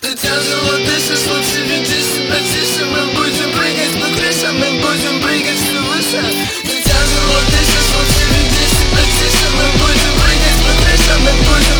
Ты тяжело дышишь, лучше веди себя тише. Мы будем прыгать по крышам, мы будем прыгать все выше. Ты тяжело дышишь, лучше веди себя тише. Мы будем прыгать по крышам, мы будем